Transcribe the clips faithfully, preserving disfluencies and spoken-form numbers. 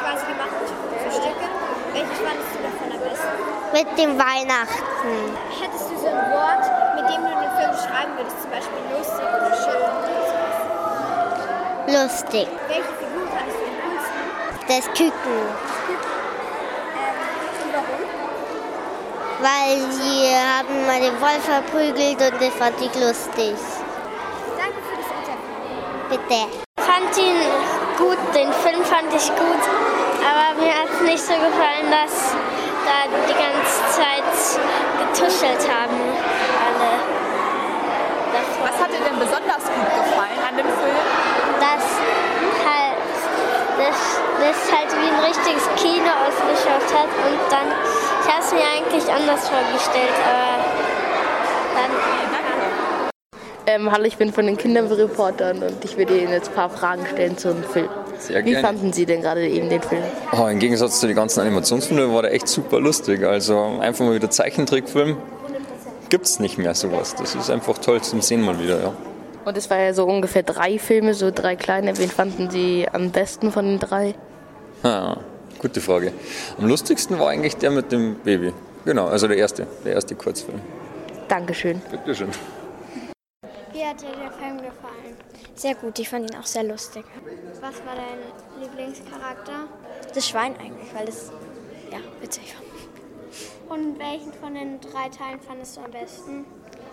quasi gemacht für Stücke. Welches fandest du davon am besten? Mit dem Weihnachten. Hättest du so ein Wort, mit dem du den Film beschreiben würdest, zum Beispiel lustig oder schön oder sowas? Lustig. Welche Figur fandest du am coolsten? Das Küken. Ähm, und warum? Weil sie haben mal den Wolf verprügelt und das fand ich lustig. Danke für das Interview. Bitte. Ich fand ihn gut, den Film fand ich gut, aber mir hat es nicht so gefallen, dass da die ganze Zeit getuschelt haben, alle. Was hat dir denn besonders gut gefallen an dem Film? Dass halt, das, das halt wie ein richtiges Kino ausgeschaut hat und dann, ich habe es mir eigentlich anders vorgestellt, aber dann... Ähm, hallo, ich bin von den Kinderreportern und ich würde Ihnen jetzt ein paar Fragen stellen zum Film. Sehr Wie gerne. fanden Sie denn gerade eben den Film? Oh, im Gegensatz zu den ganzen Animationsfilmen war der echt super lustig. Also einfach mal wieder Zeichentrickfilm. Gibt's nicht mehr sowas. Das ist einfach toll zum Sehen mal wieder, ja. Und es war ja so ungefähr drei Filme, so drei kleine. Wen fanden Sie am besten von den drei? Ha, gute Frage. Am lustigsten war eigentlich der mit dem Baby. Genau, also der erste, der erste Kurzfilm. Dankeschön. Bitteschön. Wie hat dir der Film gefallen? Sehr gut, ich fand ihn auch sehr lustig. Was war dein Lieblingscharakter? Das Schwein eigentlich, weil es ja, witzig war. Und welchen von den drei Teilen fandest du am besten?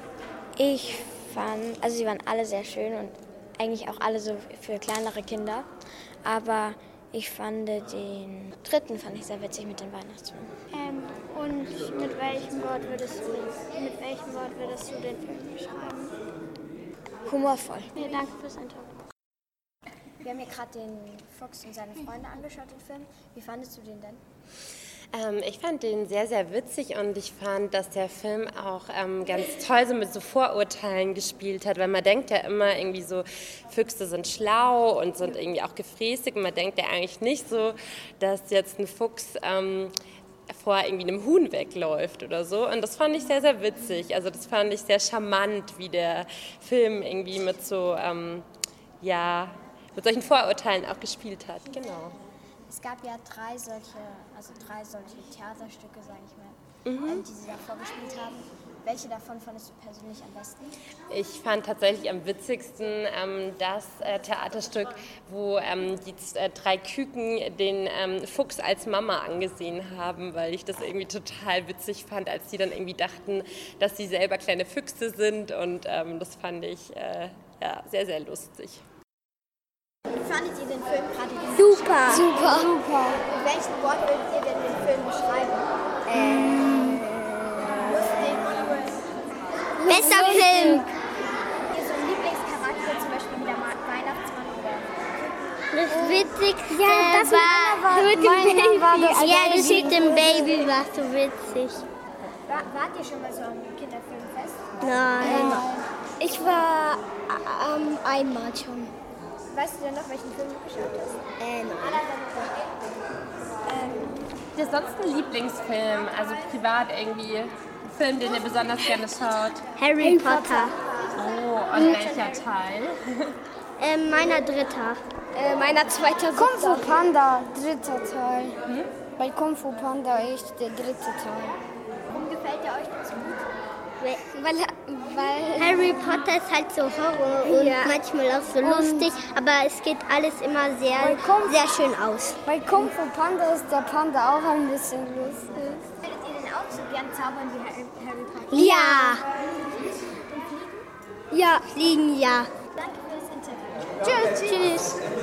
Ich fand, also sie waren alle sehr schön und eigentlich auch alle so für kleinere Kinder. Aber ich fand den dritten fand ich sehr witzig mit den Weihnachtsmann. Ähm, und mit welchem Wort würdest du, mit welchem Wort würdest du den Film beschreiben? Humorvoll. Ja, danke fürs Interview. Wir haben hier gerade den Fuchs und seine Freunde angeschaut, den Film. Wie fandest du den denn? Ähm, ich fand den sehr, sehr witzig und ich fand, dass der Film auch ähm, ganz toll so mit so Vorurteilen gespielt hat, weil man denkt ja immer irgendwie so, Füchse sind schlau und sind irgendwie auch gefräßig und man denkt ja eigentlich nicht so, dass jetzt ein Fuchs ähm, vor irgendwie einem Huhn wegläuft oder so und das fand ich sehr, sehr witzig, also das fand ich sehr charmant, wie der Film irgendwie mit so, ähm, ja, mit solchen Vorurteilen auch gespielt hat, genau. Es gab ja drei solche, also drei solche Theaterstücke, sage ich mal, mhm. ähm, die sie da vorgespielt haben. Welche davon fandest du persönlich am besten? Ich fand tatsächlich am witzigsten ähm, das äh, Theaterstück, wo ähm, die äh, drei Küken den ähm, Fuchs als Mama angesehen haben, weil ich das irgendwie total witzig fand, als die dann irgendwie dachten, dass sie selber kleine Füchse sind und ähm, das fand ich äh, ja, sehr, sehr lustig. Wie fandet ihr den Film gerade? Super. Super. Super. Mit welchem Wort würdet ihr denn den Film beschreiben? Ähm, Lustig. Bester Film. Habt ihr so einen Lieblingscharakter, zum Beispiel wie der Weihnachtsmann oder? Das Witzigste Ja, das war, war- mit dem meiner war Baby. das Ja, das Baby. mit dem Baby war so witzig. War, wart ihr schon mal so am Kinderfilmfest? Nein. Ich war ähm, einmal schon. Weißt du denn noch, welchen Film du geschaut hast? Äh, Ist sonst ein Lieblingsfilm, also privat irgendwie ein Film, den ihr besonders gerne schaut? Harry Potter. Oh, und welcher Teil? Äh, meiner dritter. Äh, meiner zweiter Kung Fu Panda, dritter Teil. Hm? Bei Kung Fu Panda echt der dritte Teil. Warum gefällt der euch denn so gut? Weil, weil Harry Potter ist halt so Horror und Ja. manchmal auch so lustig, aber es geht alles immer sehr, sehr schön aus. Bei Kung Fu Panda ist der Panda auch ein bisschen lustig. Würdet ihr denn auch so gern zaubern wie Harry, Harry Potter? Ja. Ja, fliegen ja. Danke für das Interview. Tschüss. Tschüss.